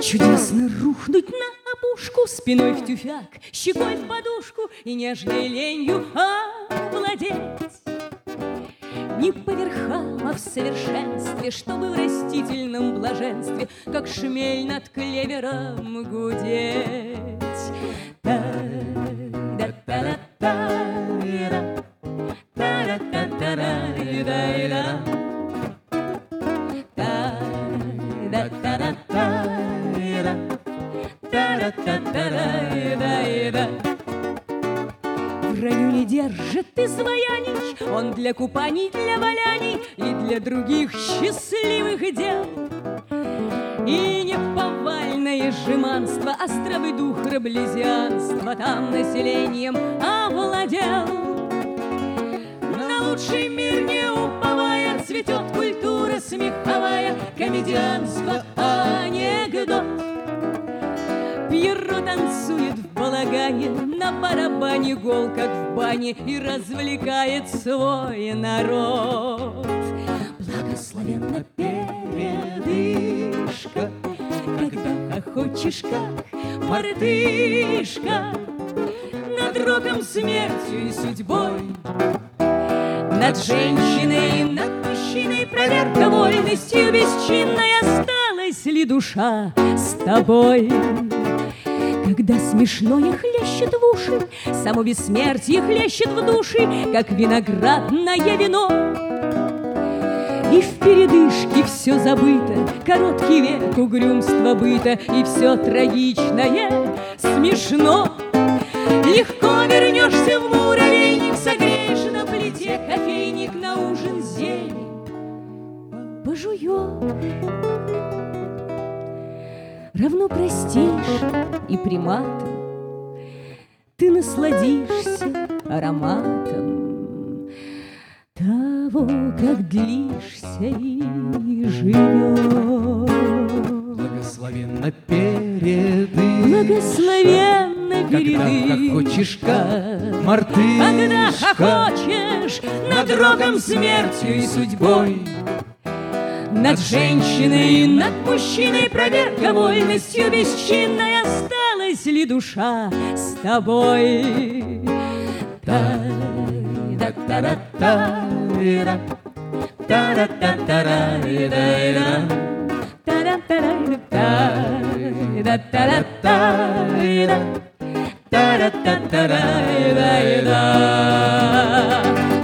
Чудесно рухнуть на опушку, спиной в тюфяк, щекой в подушку и нежной ленью овладеть. Не по верхам, а в совершенстве, чтобы в растительном блаженстве, как шмель над клевером, гудеть. Та-да-та-та-ра, та-ра-та-та-ра-ра-ра-ра. В районе держит изваянич, он для купаний, для валяний и для других счастливых дел. И не повальное жеманство, островый дух раблезианства там населением овладел. На лучший мир не уповая, цветет культура смеховая, комедианство, анекдот. Пьеро танцует в балагане, на барабане гол, как в бане, и развлекает свой народ. Благословенна передышка, когда хохочешь, как мартышка, над роком, смертью и судьбой, над женщиной, над мужчиной, проверка вольностью бесчинной. Осталась ли душа с тобой? Когда смешное хлещет в уши, само бессмертие хлещет в души, как виноградное вино. И в передышке все забыто, короткий век угрюмства быта, и все трагичное смешно. Легко вернешься в муравейник, согреешь на плите кофейник, на ужин зелень пожуешь. Равно простишь и приматом, ты насладишься ароматом того, как длишься и живешь. Благословенна передышка, благословенна передышка, когда хохочешь, как мартышка, когда хохочешь над роком, смертью и судьбой, над женщиной, над мужчиной, проверка вольностью бесчинной. Осталась ли душа с тобой? Та-да-та-ра-та-ра, та-ра-та-та-ра-ра-ра-ра, та-ра-та-та-ра-ра-ра-ра.